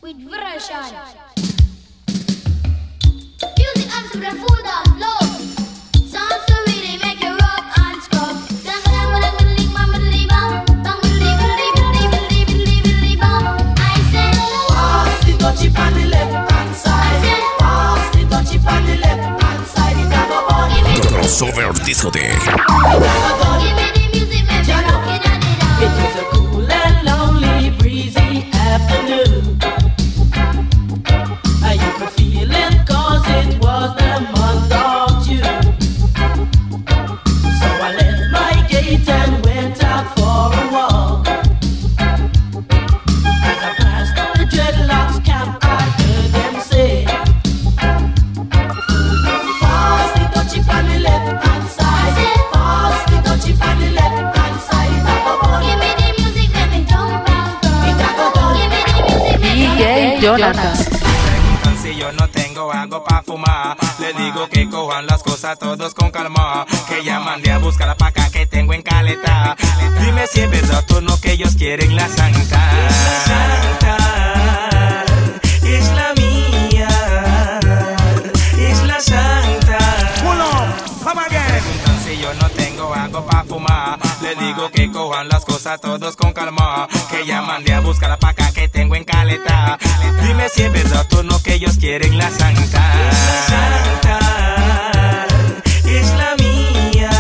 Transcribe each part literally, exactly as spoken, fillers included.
with version. Music and some food and love. Sounds so really make you rub and scrub. I said, pass the touchy on the left hand side. Pass the touchy on the left hand side. It a go on. Crossover Discotheque. give me the music, make you looking at it all. It was a cool and lonely, breezy afternoon. Uh, you could feel it 'cause it was the month of June. So I left my gate and went out for a walk. As I passed the dreadlocks camp, I heard them say, pass the touchy on the left hand side. Pass the touchy on the left hand side. It a go on. Give me the music, make me jump and go. It a go on. Give me the music, make me D J Jonathan. Si yo no tengo algo pa' fumar, le digo que cojan las cosas todos con calma. Que ya mandé a buscar la paca que tengo en caleta. Dime si es verdad o no que ellos quieren la santa. La santa es la mía, es la santa. Preguntan si yo no tengo algo pa' fumar, le digo que cojan las cosas todos con calma. Que ya mandé a buscar la paca que tengo en caleta. Dime si es verdad o no que ellos quieren la santa. La santa es la mía,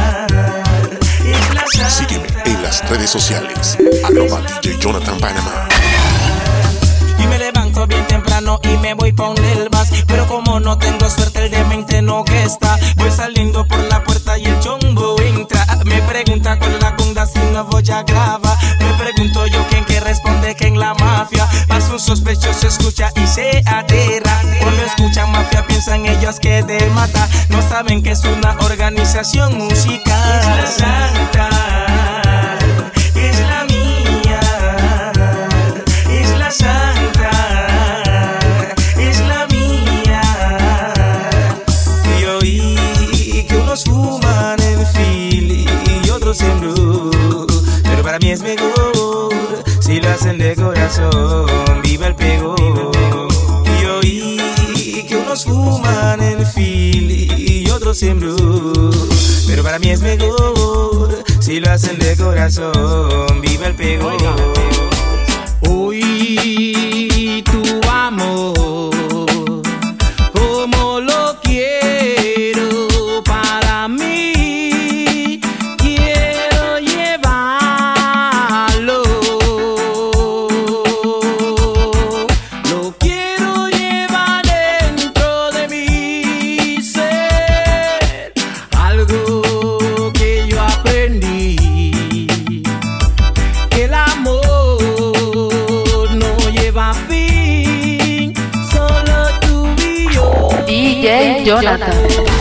es la santa. Sígueme en las redes sociales. Arroba D J Jonathan Panamá. Y me levanto bien temprano y me voy pa' un Lelmas. Pero como no tengo suerte, el demente no que está. Voy saliendo por la puerta y el chombo entra. Me pregunta con la conda si no voy a grabar. Me pregunto yo quién que responde que en la mafia. Pasa un sospechoso, escucha y se aterra. Cuando escuchan mafia piensan ellos que de mata. No saben que es una organización musical. Es la santa, es la mía, es la santa, es la mía. Y oí que unos fuman en Philly y otros en Blue, pero para mí es mejor si lo hacen de corazón. Viva el pego. Y oí que unos fuman en Philly y otros en Blue, pero para mí es mejor si lo hacen de corazón. Viva el pego. Hoy tu amor, como lo quiero para mí, quiero llevarlo. Lo quiero llevar dentro de mi ser, algo que yo aprendí, que el amor fin, solo tú y yo. D J Jonathan.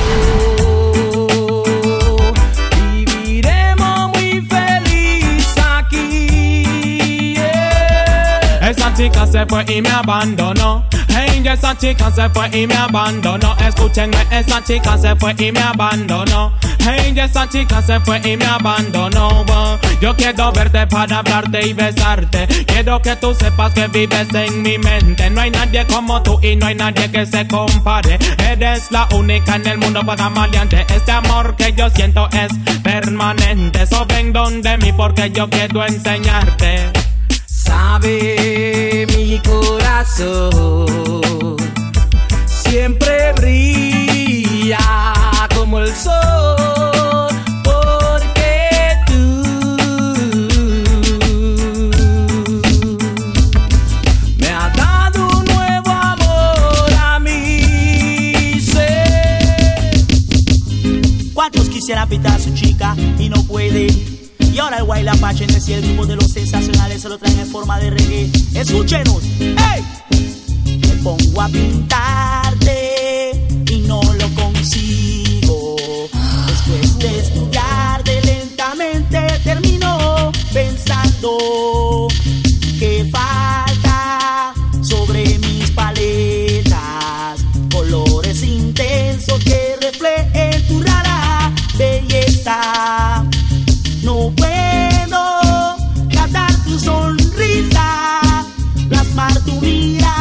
Viviremos muy feliz aquí. Yeah. Esa chica se fue y me abandonó. Hey, esa chica se fue y me abandonó. Escúchenme, esa chica se fue y me abandonó. Hey, esa chica se fue y me abandonó. Yo quiero verte para hablarte y besarte. Quiero que tú sepas que vives en mi mente. No hay nadie como tú y no hay nadie que se compare. Eres la única en el mundo para maleante. Este amor que yo siento es permanente. So ven donde mí porque yo quiero enseñarte. Sabe mi corazón, siempre brilla como el sol, porque tú me has dado un nuevo amor a mi ser. ¿Cuántos quisieran pintar a su chica y no pueden? Y ahora el Wild Apache en el grupo de los sensacionales se lo traen en forma de reggae. Escúchenos, ¡hey! Me pongo a pintarte y no lo consigo. Después de estudiarte lentamente termino pensando que falta sobre mis paletas colores intensos que reflejen tu rara belleza. No puedo captar tu sonrisa, plasmar tu mirada.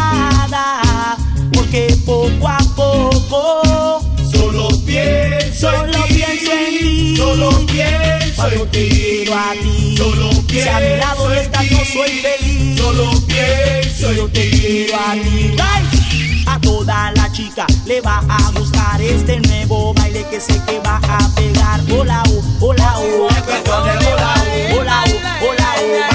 Solo te quiero a ti. Solo Si a mi lado pienso en estás ti. no soy feliz. Solo pienso Solo en te ti. quiero a ti. Ay, a toda la chica le va a gustar este nuevo baile que sé que va a pegar. Hola, oh, hola, oh. Hola, oh, hola, oh, hola, oh.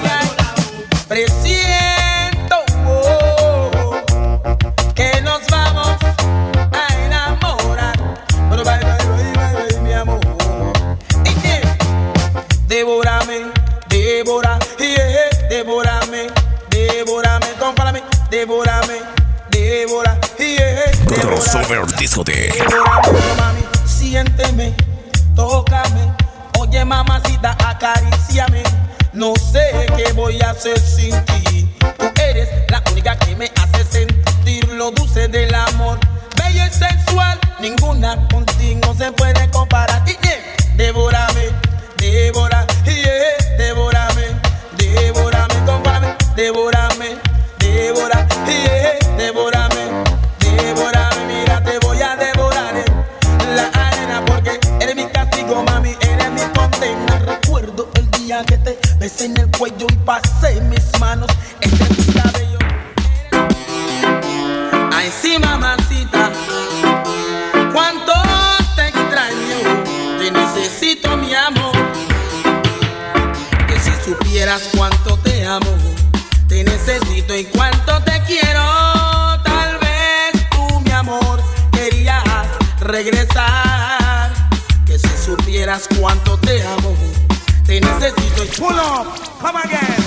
Presiento oh, que nos vamos a enamorar. Pero bye, bye, bye, bye, bye, mi amor. ¿Y qué? Devórame, devora, yeah, devórame, devórame, compárame, devórame, devora, yeah, devórame. Crossover Discoteca. Devórame, mami, siénteme, tócame. Oye, mamacita, acaríciame. No sé qué voy a hacer sin ti. Tú eres la única que me hace sentir lo dulce del amor. Bella y sensual, ninguna contigo se puede comparar. Y yeah, devórame, devora, yeah, devórame, devórame, compárame, devórame, devora, yeah, devórame, devórame. Mira, te voy a devorar en la arena porque eres mi castigo, mami, eres mi condena. Recuerdo el día que te besé en el cuello y pasé mis manos entre tus cabellos. Ay, sí, mamacita, cuánto te extraño, te necesito, mi amor. Que si supieras cuánto te amo, te necesito y cuánto te quiero. Tal vez tú, mi amor, querías regresar. Que si supieras cuánto te amo, te necesito y pull up, come again.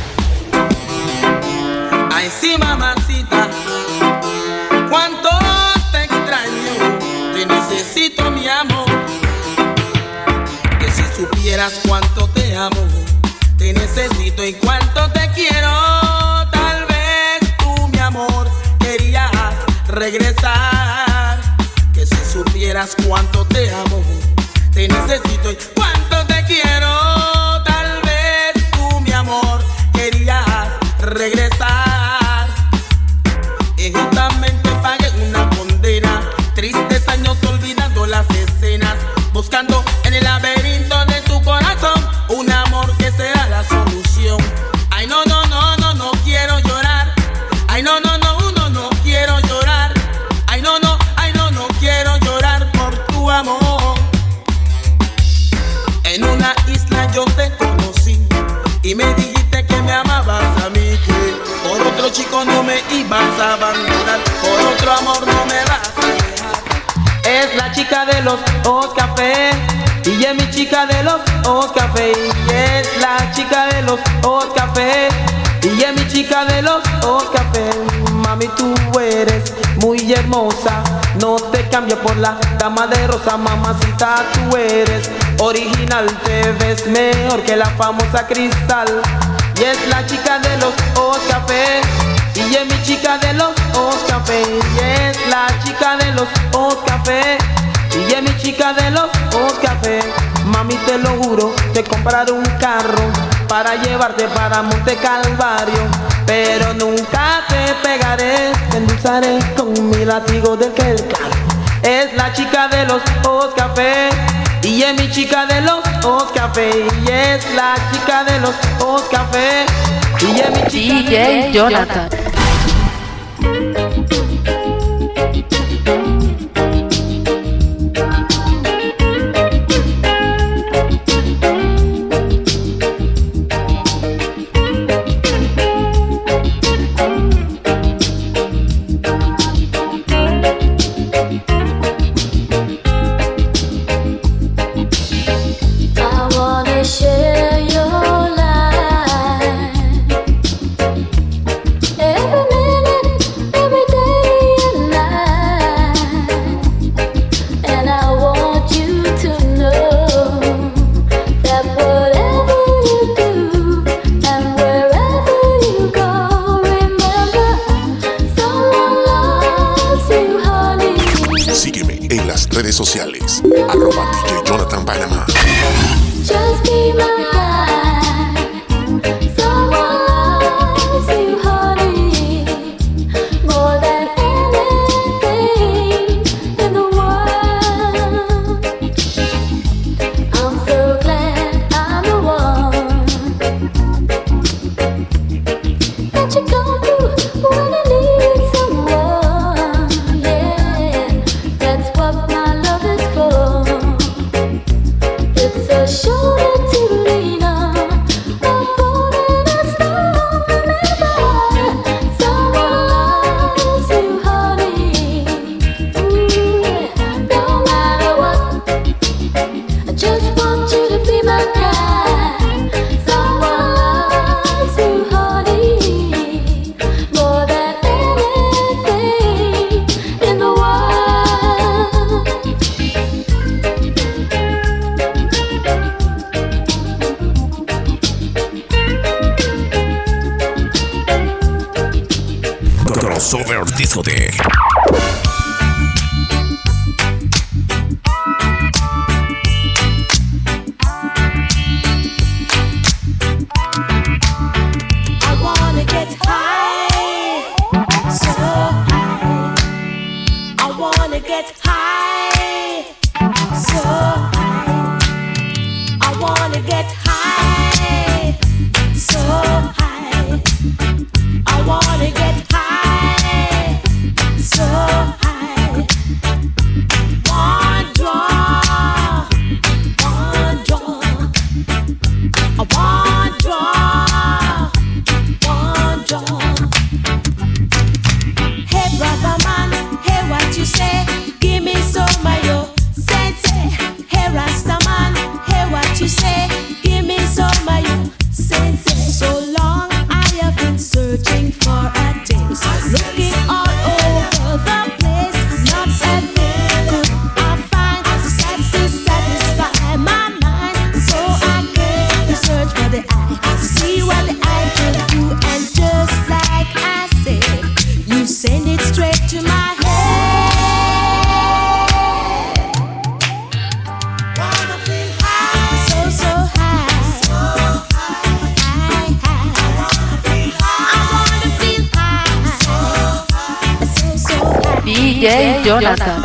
Ay, sí, mamacita, cuánto te extraño, te necesito, mi amor. Que si supieras cuánto te amo, te necesito y cuánto te quiero. Tal vez tú, mi amor, querías regresar. Que si supieras cuánto te amo, te necesito y cuánto te quiero. Tal vez tú, mi amor, querías regresar. Injustamente pagué una condena. Tristes años olvidando las escenas. Buscando en el laberinto de tu corazón un amor que será la solución. Ay, no, no, no, no, no quiero llorar. Ay, no, no, no, no, no quiero llorar. Ay, no, no, ay, no, no quiero llorar por tu amor. En una isla yo te conocí y me dijiste que me amabas a mí, que por otro chico no me ibas a abandonar, por otro amor no me vas a dejar. Es la chica de los ojos café y es mi chica de los ojos café. Y es la chica de los ojos café y es mi chica de los ojos café. Mami, tú eres muy hermosa, no te cambio por la dama de rosa. Mamacita, tú eres original, te ves mejor que la famosa Cristal. Y es la chica de los ojos café y es mi chica de los ojos café. Y es la chica de los ojos café y es mi chica de los ojos café. Mami, te lo juro, te compraré un carro para llevarte para Monte Calvario, pero nunca te pegaré, te endulzaré con mi látigo del que el carro. Es la chica de los ojos café y es mi chica de los ojos café. Y es la chica de los ojos café y es mi chica de D J Jonathan. I wanna share your life. Yeah. Crossover Discotheque. D J Jonathan.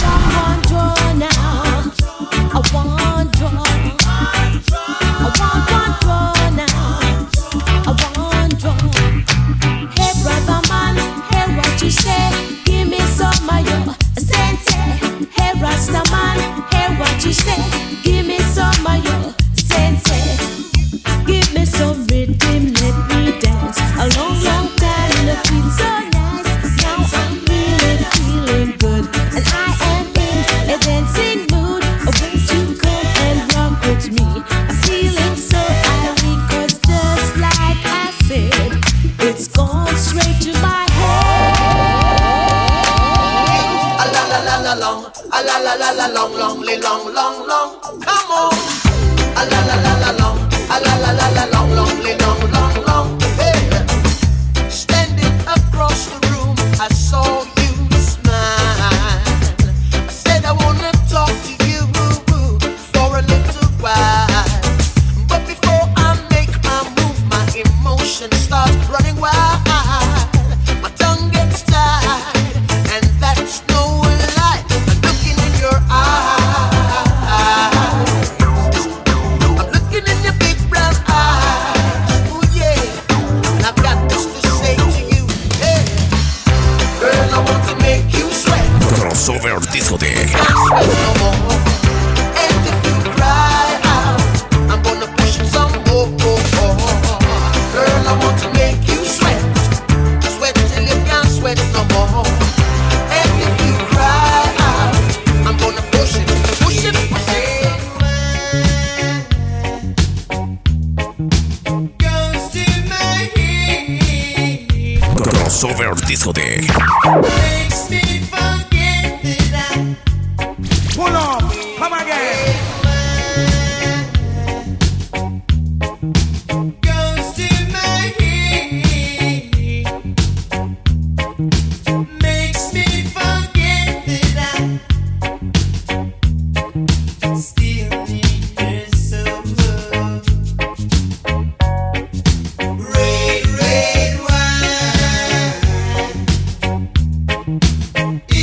Crossover Discotheque. Crossover Discotheque. Pull up, come again. Goes to my head, makes me forget that I still need your support. Red, red wine.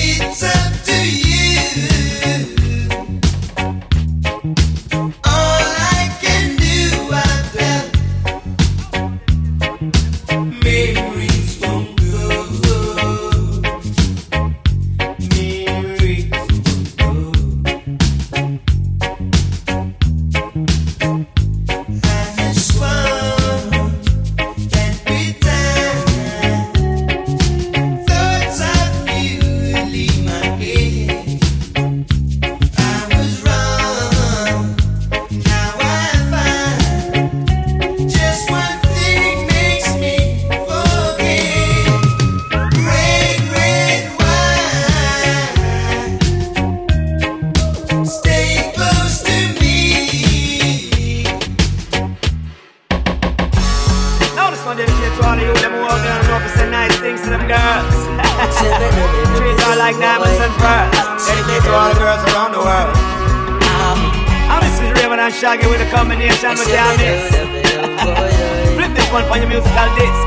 like diamonds and pearls. Dedicated to all the girls around the world. I'm Missus Raven and Shaggy with a combination with your mix. Flip this one for your musical disc.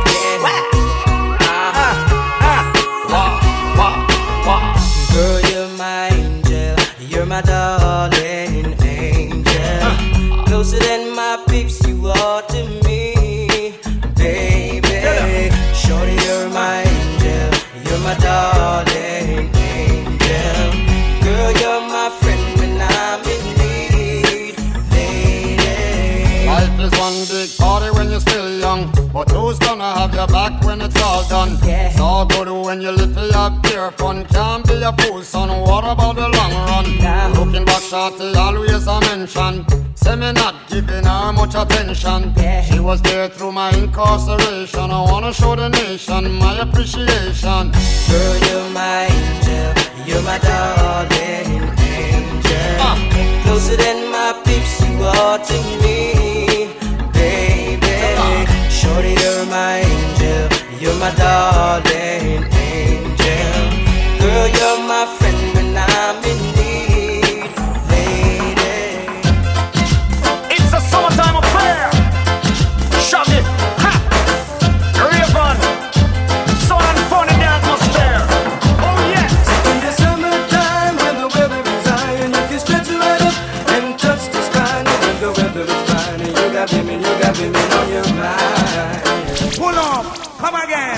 Girl, you're my angel, you're my darling angel. Closer than my peeps, you are to me, baby. Shorty, you're my angel, you're my darling angel. Girl, you're my friend when I'm in need, lady. Life is one big party when you're still young, but who's gonna have your back when it's all done? Yeah. It's all good when you live for your pure fun. Can't be a fool, son, what about the long run? Nah. Looking back, shorty, always a mention. Say me not giving her much attention. Yeah. She was there through my incarceration. I wanna show the nation my appreciation. Girl, you're my angel, you're my darling angel. Ah. Closer than my peeps, you are to me, baby. Ah. Shorty, you're my angel, you're my darling angel. Girl, you're my friend when I'm in need, lady. It's a summertime affair. Shaggy, ha, Raven, sun and fun in the atmosphere. Oh yes. In the summertime when the weather is high and you can stretch right up and touch the sky. And when the weather is fine and you got women, you got women on your mind. Pull up, come again.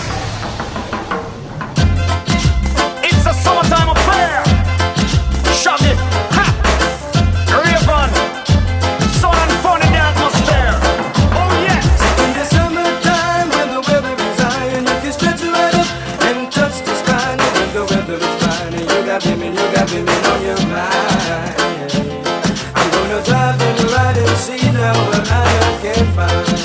It's a summertime affair. Shaggy, ha, Raven, sun and fun in the atmosphere. Oh yes. In the summertime when the weather is high and you can stretch right up and touch the sky. And when the weather is fine and you got women, you got women on your mind. I'm gonna drive and ride and see now what I can find.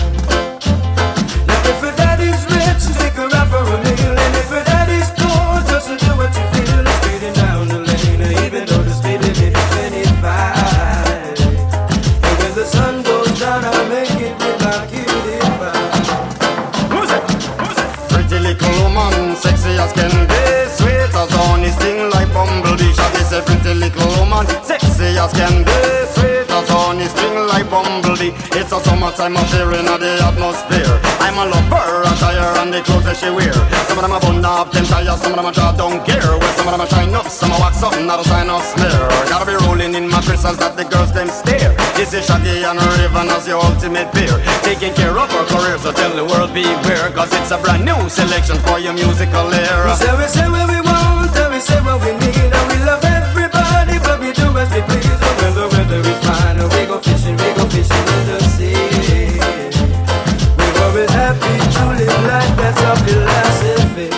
Now if her daddy's rich, take her out for a meal. And if her daddy's poor, just to do what you feel. It's speeding down the lane, even though the speed limit is twenty-five. And when the sun goes down, I'll make it with my cutie pie. Who's it? Who's it? Pretty little woman, sexy as can be, sweet as honey, sting like bumblebee. Shaggy say pretty little woman, sexy as can be, sweet as honey, sting like bumblebee. It's a summertime affair in the atmosphere. I'm a lover, attire and the clothes that she wear. Some of them are bun up, them tires, some of them are jaw don't care. Well, some of them are shine up, some are wax up, not a sign of smear. Gotta be rolling in my crystals that the girls them stare. This is Shaggy and Raven as your ultimate pair, taking care of our career, so tell the world beware, cause it's a brand new selection for your musical era. We say, we say what we want, and we say what we need, and we love everybody, but we do as we please. And when the weather is fine, and we go fishing, we go fishing in the sea. We're always happy to live like that's our philosophy.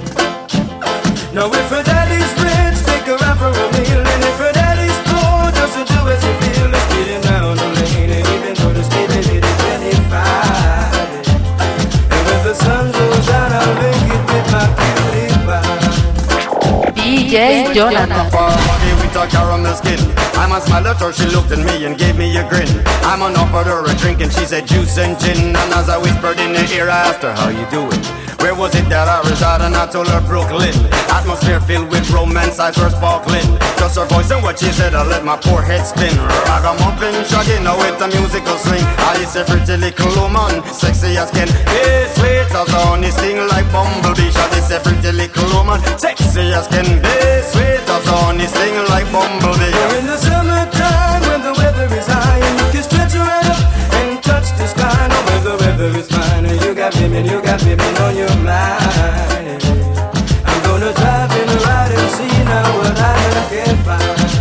Now if her daddy's rich, take her out for a meal, and if her daddy's poor, just to do as you feel. It's speeding down the lane, and even though the speed limit is twenty-five. And when the sun goes down, I'll make it with my cutie pie. D J Jonathan. Body with a caramel skin. I'm a smile at her, she looked at me and gave me a grin. I'm on offered her a drink and she said juice and gin. And as I whispered in her ear, I asked her, how you doing? Where was it that I reside? And I told her Brooklyn. Atmosphere filled with romance, eyes were sparkling. Just her voice and what she said, I let my poor head spin. Ragamuffin, Shaggy, now with a musical swing. I is a pretty little woman, sexy as can be, sweet as honey, sting like bumblebee. Shaggy is a pretty little woman, sexy as can be, sweet as honey, sting like bumblebee. We're in the summertime when the weather is high and you can stretch right up and touch the sky. Now when the weather is fine and you got women, you got women on your mind. I'm gonna drive and ride and see now what I can find.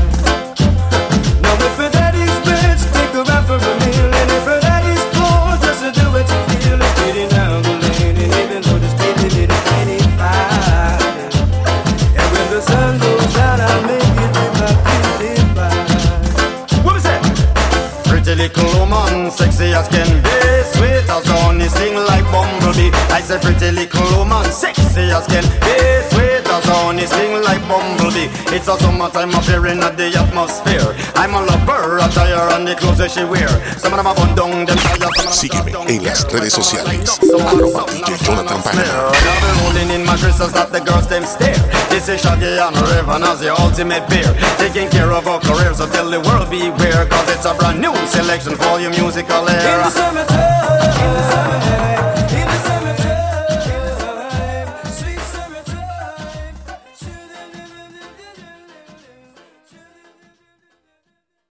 Now if her daddy's rich, take her out for a meal, and if her daddy's poor, just to do what you feel. It's speeding down the lane, and even though the speed limit is twenty-five. And when the sun goes down, I'll make it with my cutie pie. What was that? Pretty little woman, sexy as can be, sweet as honey, sting like bumblebee. I said pretty little woman, sexy as can be, sweet as honey, sting like bumblebee. It's a summertime affair in the atmosphere. I'm a lover, attire and the clothes that she wear. Some of them are bun down, them tires, some of Sígueme en las redes sociales. Arroba D J Jonathan Panama. Rolling in mattresses that the girls them stare. This is Shaggy and Raven as the ultimate beer. Taking care of our careers, so tell the world beware, cause it's a brand new selection for your musical era. In the cemetery.